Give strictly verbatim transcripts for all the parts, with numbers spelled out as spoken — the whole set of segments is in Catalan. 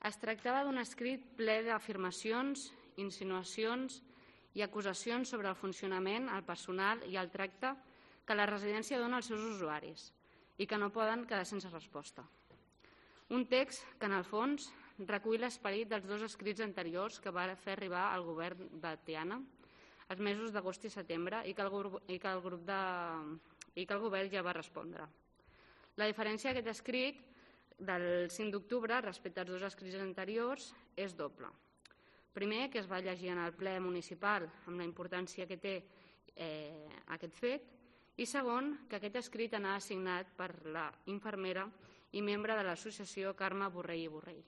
Es tractava d'un escrit ple d'afirmacions, insinuacions i acusacions sobre el funcionament, el personal i el tracte que la residència dona als seus usuaris i que no poden quedar sense resposta. Un text que, en el fons, recull l'esperit dels dos escrits anteriors que va fer arribar al govern de Tiana els mesos d'agost i setembre i que el, i que el grup de, i que el govern ja va respondre. La diferència d'aquest escrit del cinc d'octubre respecte als dos escrits anteriors és doble. Primer, que es va llegir en el ple municipal amb la importància que té eh, aquest fet, i segon, que aquest escrit anava signat per la infermera i membre de l'associació Carme Borrell i Borrell.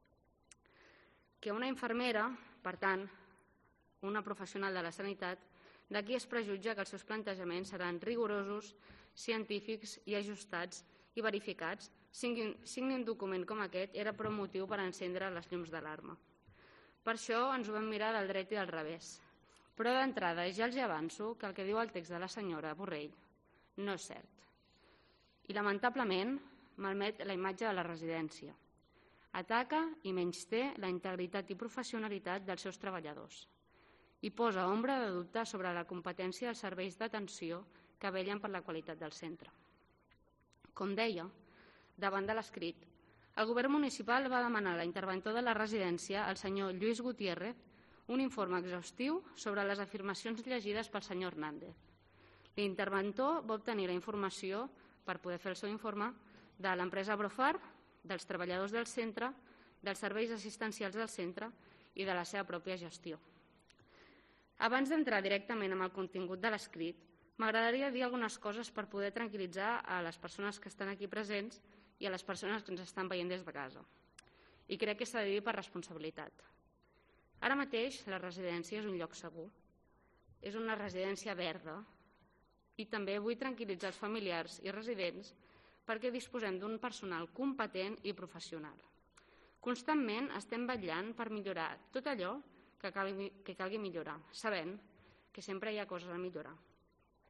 Que una infermera, per tant, una professional de la sanitat, d'aquí es prejutja que els seus plantejaments seran rigorosos, científics i ajustats i verificats, signi un document com aquest era prou motiu per encendre les llums d'alarma. Per això ens ho vam mirar del dret i del revés. Però d'entrada ja els avanço que el que diu el text de la senyora Borrell no és cert. I lamentablement malmet la imatge de la residència. Ataca i menysté la integritat i professionalitat dels seus treballadors i posa ombra de dubte sobre la competència dels serveis d'atenció que vetllen per la qualitat del centre. Com deia, davant de l'escrit, el govern municipal va demanar a l'interventor de la residència, el senyor Lluís Gutiérrez, un informe exhaustiu sobre les afirmacions llegides pel senyor Hernández. L'interventor va obtenir la informació, per poder fer el seu informe, de l'empresa Brofar, dels treballadors del centre, dels serveis assistencials del centre i de la seva pròpia gestió. Abans d'entrar directament amb el contingut de l'escrit, m'agradaria dir algunes coses per poder tranquil·litzar a les persones que estan aquí presents i a les persones que ens estan veient des de casa. I crec que s'ha de dir per responsabilitat. Ara mateix la residència és un lloc segur, és una residència verda i també vull tranquil·litzar els familiars i residents perquè disposem d'un personal competent i professional. Constantment estem vetllant per millorar tot allò que calgui, que calgui millorar, sabent que sempre hi ha coses a millorar.